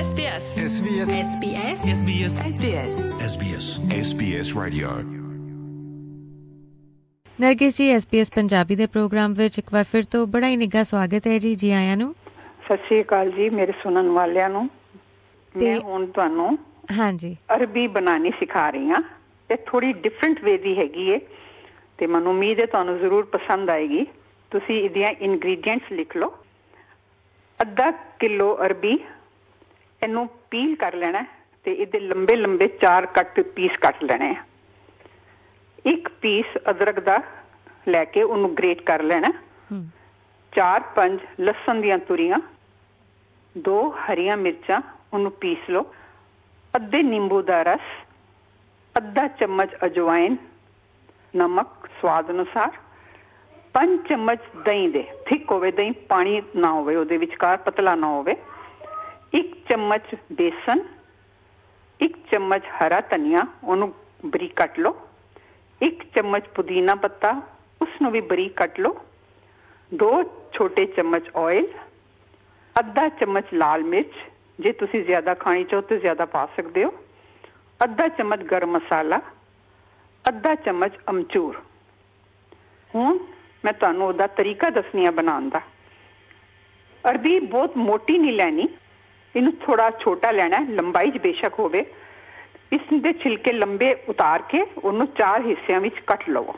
SBS Radio। ਨਰਗਿਸ ਜੀ, SBS Punjabi ਦੇ programme ਵਿੱਚ ਇੱਕ ਵਾਰ ਫਿਰ ਤੋਂ ਬੜਾ ਹੀ ਨਿੱਘਾ ਸਵਾਗਤ ਹੈ ਜੀ। ਜੀ ਆਇਆਂ ਨੂੰ। ਸਤਿ ਸ਼੍ਰੀ ਅਕਾਲ ਜੀ ਮੇਰੇ ਸੁਣਨ ਵਾਲਿਆਂ ਨੂੰ। ਮੈਂ ਹੁਣ ਤੁਹਾਨੂੰ ਹਾਂਜੀ ਅਰਬੀ ਬਣਾਉਣੀ ਸਿਖਾ ਰਹੀ ਹਾਂ। ਇਹ ਥੋੜੀ ਡਿਫਰੈਂਟ ਵੇ ਦੀ ਹੈਗੀ ਹੈ ਤੇ ਮੈਨੂੰ ਉਮੀਦ ਹੈ ਤੁਹਾਨੂੰ ਜ਼ਰੂਰ ਪਸੰਦ ਆਏਗੀ। ਤੁਸੀਂ ਇਹਦੀਆਂ ਇੰਗਰੀਡੀਐਂਟਸ ਲਿਖ ਲਓ। ਅੱਧਾ ਕਿਲੋ ਅਰਬੀ, ਇਹਨੂੰ ਪੀਲ ਕਰ ਲੈਣਾ ਤੇ ਇਹਦੇ ਲੰਬੇ ਲੰਬੇ 4 ਪੀਸ ਕੱਟ ਲੈਣੇ ਆ। 1 ਪੀਸ ਅਦਰਕ ਦਾ ਲੈ ਕੇ ਉਹਨੂੰ ਗ੍ਰੇਟ ਕਰ ਲੈਣਾ। 4-5 ਲਸਣ ਦੀਆਂ ਤੁਰੀਆਂ, 2 ਹਰੀਆਂ ਮਿਰਚਾਂ, ਉਹਨੂੰ ਪੀਸ ਲਓ। ਅੱਧੇ ਨਿੰਬੂ ਦਾ ਰਸ, ਅੱਧਾ ਚਮਚ ਅਜਵਾਇਨ, ਨਮਕ ਸਵਾਦ ਅਨੁਸਾਰ, 5 ਚਮਚ ਦਹੀਂ ਦੇ, ਥਿਕ ਹੋਵੇ ਦਹੀਂ, ਪਾਣੀ ਨਾ ਹੋਵੇ ਉਹਦੇ ਵਿਚਕਾਰ, ਪਤਲਾ ਨਾ ਹੋਵੇ। 1 ਚਮਚ ਬੇਸਨ, 1 ਚਮਚ ਹਰਾ ਧਨੀਆ, ਉਹਨੂੰ ਬਰੀਕ ਕੱਟ ਲਓ। 1 ਚਮਚ ਪੁਦੀਨਾ ਪੱਤਾ, ਉਸਨੂੰ ਵੀ ਬਰੀਕ ਕੱਟ ਲਓ। 2 ਛੋਟੇ ਚਮਚ ਆਇਲ, ਅੱਧਾ ਚਮਚ ਲਾਲ ਮਿਰਚ, ਜੇ ਤੁਸੀਂ ਜ਼ਿਆਦਾ ਖਾਣੀ ਚਾਹੋ ਤਾਂ ਜ਼ਿਆਦਾ ਪਾ ਸਕਦੇ ਹੋ। ਅੱਧਾ ਚਮਚ ਗਰਮ ਮਸਾਲਾ, ਅੱਧਾ ਚਮਚ ਅਮਚੂਰ। ਹੁਣ ਮੈਂ ਤੁਹਾਨੂੰ ਉਹਦਾ ਤਰੀਕਾ ਦੱਸਣੀ ਆ ਬਣਾਉਣ ਦਾ। ਅਰਬੀ ਬਹੁਤ ਮੋਟੀ ਨਹੀਂ ਲੈਣੀ, ਇਹਨੂੰ ਥੋੜਾ ਛੋਟਾ ਲੈਣਾ, ਲੰਬਾਈ 'ਚ ਬੇਸ਼ੱਕ ਹੋਵੇ। ਇਸ ਦੇ ਛਿਲਕੇ ਲੰਬੇ ਉਤਾਰ ਕੇ ਉਹਨੂੰ 4 ਹਿੱਸਿਆਂ ਵਿੱਚ ਕੱਟ ਲਵੋ।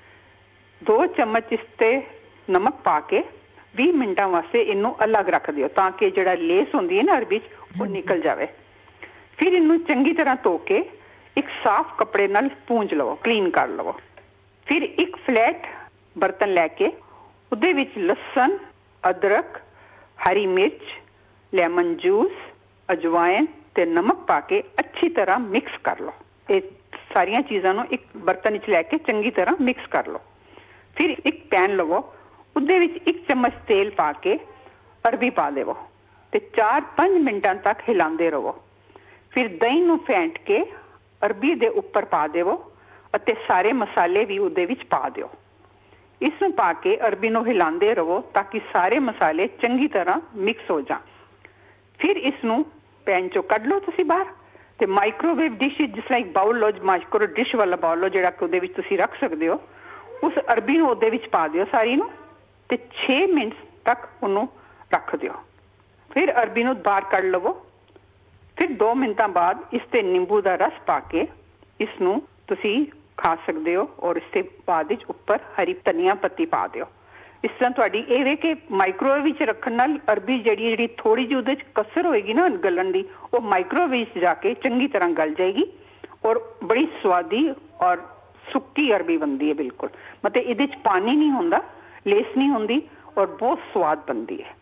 2 ਚਮਚ ਇਸ ਤੇ ਨਮਕ ਪਾ ਕੇ 20 ਮਿੰਟਾਂ ਵਾਸਤੇ ਇਹਨੂੰ ਅਲੱਗ ਰੱਖ ਦਿਓ ਤਾਂ ਕਿ ਜਿਹੜਾ ਲੇਸ ਹੁੰਦੀ ਹੈ ਨਾ ਅਰਬੀ 'ਚ ਉਹ ਨਿਕਲ ਜਾਵੇ। ਫਿਰ ਇਹਨੂੰ ਚੰਗੀ ਤਰ੍ਹਾਂ ਧੋ ਕੇ ਇੱਕ ਸਾਫ਼ ਕੱਪੜੇ ਨਾਲ ਪੂੰਝ ਲਵੋ, ਕਲੀਨ ਕਰ ਲਵੋ। ਫਿਰ ਇੱਕ ਫਲੈਟ ਬਰਤਨ ਲੈ ਕੇ ਉਹਦੇ ਵਿੱਚ ਲਸਣ, ਅਦਰਕ, ਹਰੀ ਮਿਰਚ, ਲੈਮਨ ਜੂਸ, ਅਜਵਾਇਨ ਤੇ ਨਮਕ ਪਾ ਕੇ ਅੱਛੀ ਤਰ੍ਹਾਂ ਮਿਕਸ ਕਰ ਲਓ। ਇਹ ਸਾਰੀਆਂ ਚੀਜ਼ਾਂ ਨੂੰ ਇੱਕ ਬਰਤਨ ਵਿੱਚ ਲੈ ਕੇ ਚੰਗੀ ਤਰ੍ਹਾਂ ਮਿਕਸ ਕਰ ਲਓ। ਫਿਰ ਇੱਕ ਪੈਨ ਲਵੋ, ਉਹਦੇ ਵਿੱਚ 1 ਚਮਚ ਤੇਲ ਪਾ ਕੇ ਅਰਬੀ ਪਾ ਦੇਵੋ ਤੇ 4-5 ਮਿੰਟਾਂ ਤੱਕ ਹਿਲਾਉਂਦੇ ਰਹੋ। ਫਿਰ ਦਹੀਂ ਨੂੰ ਫੈਂਟ ਕੇ ਅਰਬੀ ਦੇ ਉੱਪਰ ਪਾ ਦੇਵੋ ਅਤੇ ਸਾਰੇ ਮਸਾਲੇ ਵੀ ਉਹਦੇ ਵਿੱਚ ਪਾ ਦਿਓ। ਇਸ ਨੂੰ ਪਾ ਕੇ ਅਰਬੀ ਨੂੰ ਹਿਲਾਉਂਦੇ ਰਹੋ ਤਾਂ ਕਿ ਸਾਰੇ ਮਸਾਲੇ ਚੰਗੀ ਤਰ੍ਹਾਂ ਮਿਕਸ ਹੋ ਜਾਣ। ਫਿਰ ਇਸ ਨੂੰ ਪੈਨ ਚੋਂ ਕੱਢ ਲਓ ਤੁਸੀਂ ਬਾਹਰ ਤੇ ਮਾਈਕ੍ਰੋਵੇਵ ਡਿਸ਼, ਜਿਸ ਤਰ੍ਹਾਂ ਇੱਕ ਬਾਉਲ ਲਓ, ਮਾਈਕ੍ਰੋ ਡਿਸ਼ ਵਾਲਾ ਬਾਉਲ ਲਓ ਜਿਹੜਾ ਕਿ ਉਹਦੇ ਵਿੱਚ ਤੁਸੀਂ ਰੱਖ ਸਕਦੇ ਹੋ। ਉਸ ਅਰਬੀ ਨੂੰ ਉਹਦੇ ਵਿੱਚ ਪਾ ਦਿਓ ਸਾਰੀ ਨੂੰ ਤੇ 6 ਮਿੰਟ ਤੱਕ ਉਹਨੂੰ ਰੱਖ ਦਿਓ। ਫਿਰ ਅਰਬੀ ਨੂੰ ਬਾਹਰ ਕੱਢ ਲਵੋ। ਫਿਰ 2 ਮਿੰਟਾਂ ਬਾਅਦ ਇਸ ਤੇ ਨਿੰਬੂ ਦਾ ਰਸ ਪਾ ਕੇ ਇਸ ਨੂੰ ਤੁਸੀਂ ਖਾ ਸਕਦੇ ਹੋ ਔਰ ਇਸ ਤੇ ਬਾਅਦ ਵਿੱਚ ਉੱਪਰ ਹਰੀ ਧਨੀਆ ਪੱਤੀ ਪਾ ਦਿਓ। ਇਸ ਤਰ੍ਹਾਂ ਤੁਹਾਡੀ ਇਹ ਵੇ ਕਿ ਮਾਈਕ੍ਰੋਵੇਵ ਵਿੱਚ ਰੱਖਣ ਨਾਲ ਅਰਬੀ ਜਿਹੜੀ ਥੋੜੀ ਜਿਹੀ ਉਹਦੇ 'ਚ ਕਸਰ ਹੋਏਗੀ ਨਾ ਗਲਣ ਦੀ, ਉਹ ਮਾਈਕ੍ਰੋਵੇਵ ਵਿੱਚ ਜਾ ਕੇ ਚੰਗੀ ਤਰ੍ਹਾਂ ਗਲ ਜਾਏਗੀ ਔਰ ਬੜੀ ਸਵਾਦੀ ਔਰ ਸੁੱਕੀ ਅਰਬੀ ਬਣਦੀ ਹੈ। ਬਿਲਕੁਲ ਮਤਲਬ ਇਹਦੇ 'ਚ ਪਾਣੀ ਨਹੀਂ ਹੁੰਦਾ, ਲੇਸ ਨਹੀਂ ਹੁੰਦੀ ਔਰ ਬਹੁਤ ਸਵਾਦ ਬਣਦੀ ਹੈ।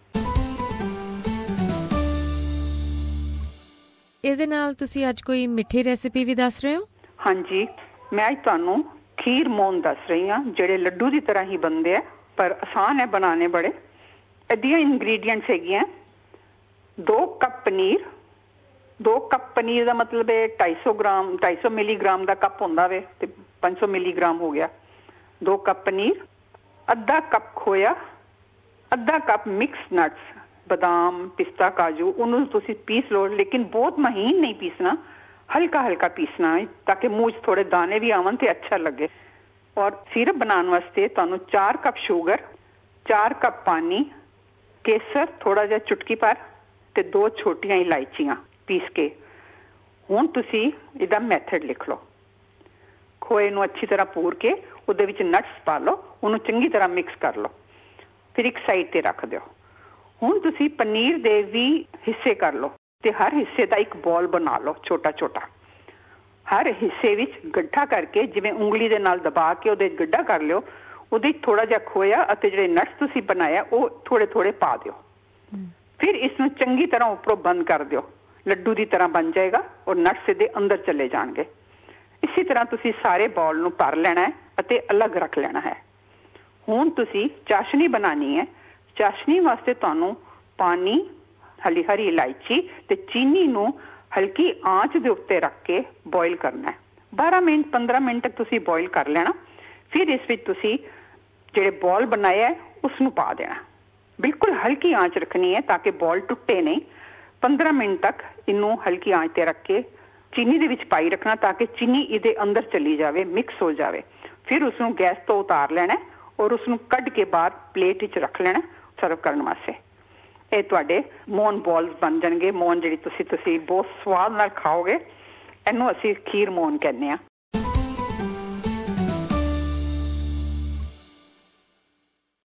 ਇਹਦੇ ਨਾਲ ਤੁਸੀਂ ਅੱਜ ਕੋਈ ਮਿੱਠੀ ਰੈਸਿਪੀ ਵੀ ਦੱਸ ਰਹੇ ਹੋ? ਹਾਂਜੀ, ਮੈਂ ਅੱਜ ਤੁਹਾਨੂੰ ਖੀਰ ਮੋਹਨ ਦੱਸ ਰਹੀ ਹਾਂ, ਜਿਹੜੇ ਲੱਡੂ ਦੀ ਤਰ੍ਹਾਂ ਹੀ ਬਣਦੇ ਆ ਪਰ ਆਸਾਨ ਹੈ ਬਣਾਉਣੇ ਬੜੇ। ਇਹਦੀਆਂ ਇੰਗਰੀਡੀਐਂਟਸ ਹੈਗੀਆਂ 2 ਕੱਪ ਪਨੀਰ। 2 ਕੱਪ ਪਨੀਰ ਦਾ ਮਤਲਬ ਹੈ 250 ਮਿਲੀਗ੍ਰਾਮ ਦਾ ਕੱਪ ਹੁੰਦਾ ਵੇ ਤੇ 500 ਮਿਲੀਗ੍ਰਾਮ ਹੋ ਗਿਆ। 2 ਕੱਪ ਪਨੀਰ, ਅੱਧਾ ਕੱਪ ਖੋਇਆ, ਅੱਧਾ ਕੱਪ ਮਿਕਸ ਨਟਸ, ਬਦਾਮ, ਪਿਸਤਾ, ਕਾਜੂ, ਉਹਨੂੰ ਤੁਸੀਂ ਪੀਸ ਲਓ ਲੇਕਿਨ ਬਹੁਤ ਮਹੀਨ ਨਹੀਂ ਪੀਸਣਾ, ਹਲਕਾ ਹਲਕਾ ਪੀਸਣਾ ਹੈ ਤਾਂ ਕਿ ਮੂੰਹ 'ਚ ਥੋੜੇ ਦਾਣੇ ਵੀ ਆਵਣ ਤੇ ਅੱਛਾ ਲੱਗੇ। ਔਰ ਸਿਰਪ ਬਣਾਉਣ ਵਾਸਤੇ ਤੁਹਾਨੂੰ 4 ਕੱਪ ਸ਼ੂਗਰ, 4 ਕੱਪ ਪਾਣੀ, ਕੇਸਰ ਥੋੜਾ ਜਿਹਾ ਚੁਟਕੀ ਭਰ ਤੇ 2 ਛੋਟੀਆਂ ਇਲਾਇਚੀਆਂ ਪੀਸ ਕੇ। ਹੁਣ ਤੁਸੀਂ ਇਹਦਾ ਮੈਥਡ ਲਿਖ ਲਓ। ਖੋਏ ਨੂੰ ਅੱਛੀ ਤਰ੍ਹਾਂ ਪੂਰ ਕੇ ਉਹਦੇ ਵਿੱਚ ਨਟਸ ਪਾ ਲਓ, ਉਹਨੂੰ ਚੰਗੀ ਤਰ੍ਹਾਂ ਮਿਕਸ ਕਰ ਲਓ। ਫਿਰ ਇੱਕ ਸਾਈਡ ਤੇ ਰੱਖ ਦਿਓ। ਹੁਣ ਤੁਸੀਂ ਪਨੀਰ ਦੇ 20 ਹਿੱਸੇ ਕਰ ਲਓ ਤੇ ਹਰ ਹਿੱਸੇ ਦਾ ਇੱਕ ਬॉल ਬਣਾ ਲਓ ਛੋਟਾ ਛੋਟਾ। ਹਰ ਹਿੱਸੇ ਵਿੱਚ ਗੱਠਾ ਕਰਕੇ ਜਿਵੇਂ ਉਂਗਲੀ ਦੇ ਨਾਲ ਦਬਾ ਕੇ ਉਹਦੇ ਗੱਡਾ ਕਰ ਲਿਓ। ਉਹਦੇ ਥੋੜਾ ਜਿਹਾ ਖੋਇਆ ਅਤੇ ਜਿਹੜੇ ਨਟਸ ਤੁਸੀਂ ਬਣਾਇਆ ਉਹ ਥੋੜੇ ਥੋੜੇ ਪਾ ਦਿਓ। ਫਿਰ ਇਸ ਨੂੰ ਚੰਗੀ ਤਰ੍ਹਾਂ ਉੱਪਰੋਂ ਬੰਦ ਕਰ ਦਿਓ, ਲੱਡੂ ਦੀ ਤਰ੍ਹਾਂ ਬਣ ਜਾਏਗਾ ਔਰ ਨਟਸ ਇਹਦੇ ਅੰਦਰ ਚਲੇ ਜਾਣਗੇ। ਇਸੇ ਤਰ੍ਹਾਂ ਤੁਸੀਂ ਸਾਰੇ ਬॉल ਨੂੰ ਭਰ ਲੈਣਾ ਹੈ ਅਤੇ ਅਲੱਗ ਰੱਖ ਲੈਣਾ ਹੈ। ਹੁਣ ਤੁਸੀਂ ਚਾਸ਼ਨੀ ਬਣਾਉਣੀ ਹੈ। ਚਾਸ਼ਨੀ ਵਾਸਤੇ ਤੁਹਾਨੂੰ ਪਾਣੀ, ਹਰੀ ਇਲਾਇਚੀ ਤੇ ਚੀਨੀ ਨੂੰ ਹਲਕੀ ਆਂਚ ਦੇ ਉੱਤੇ ਰੱਖ ਕੇ ਬੋਇਲ ਕਰਨਾ ਹੈ। 12 ਮਿੰਟ 15 ਮਿੰਟ ਤੱਕ ਤੁਸੀਂ ਬੋਇਲ ਕਰ ਲੈਣਾ। ਫਿਰ ਇਸ ਵਿੱਚ ਤੁਸੀਂ ਜਿਹੜੇ ਬॉल ਬਣਾਇਆ ਉਸ ਨੂੰ ਪਾ ਦੇਣਾ। ਬਿਲਕੁਲ ਹਲਕੀ ਆਂਚ ਰੱਖਣੀ ਹੈ ਤਾਂ ਕਿ ਬॉल ਟੁੱਟੇ ਨਹੀਂ। 15 ਮਿੰਟ ਤੱਕ ਇਹਨੂੰ ਹਲਕੀ ਆਂਚ ਤੇ ਰੱਖ ਕੇ ਚੀਨੀ ਦੇ ਵਿੱਚ ਪਾਈ ਰੱਖਣਾ ਤਾਂ ਕਿ ਚੀਨੀ ਇਹਦੇ ਅੰਦਰ ਚਲੀ ਜਾਵੇ, ਮਿਕਸ ਹੋ ਜਾਵੇ। ਫਿਰ ਉਸਨੂੰ ਗੈਸ ਤੋਂ ਉਤਾਰ ਲੈਣਾ ਔਰ ਉਸਨੂੰ ਕੱਢ ਕੇ ਬਾਹਰ ਪਲੇਟ ਵਿੱਚ ਰੱਖ ਲੈਣਾ ਸਰਵ ਕਰਨ ਵਾਸਤੇ। ਇਹ ਤੁਹਾਡੇ ਮੋਹਨ ਬੋਲਸ ਬਣ ਜਾਣਗੇ। ਮੋਹਨ ਜਿਹੜੀ ਤੁਸੀਂ ਬਹੁਤ ਸਵਾਦ ਨਾਲ ਖਾਓਗੇ, ਇਹਨੂੰ ਅਸੀਂ ਖੀਰ ਮੋਹਨ ਕਹਿੰਦੇ ਹਾਂ।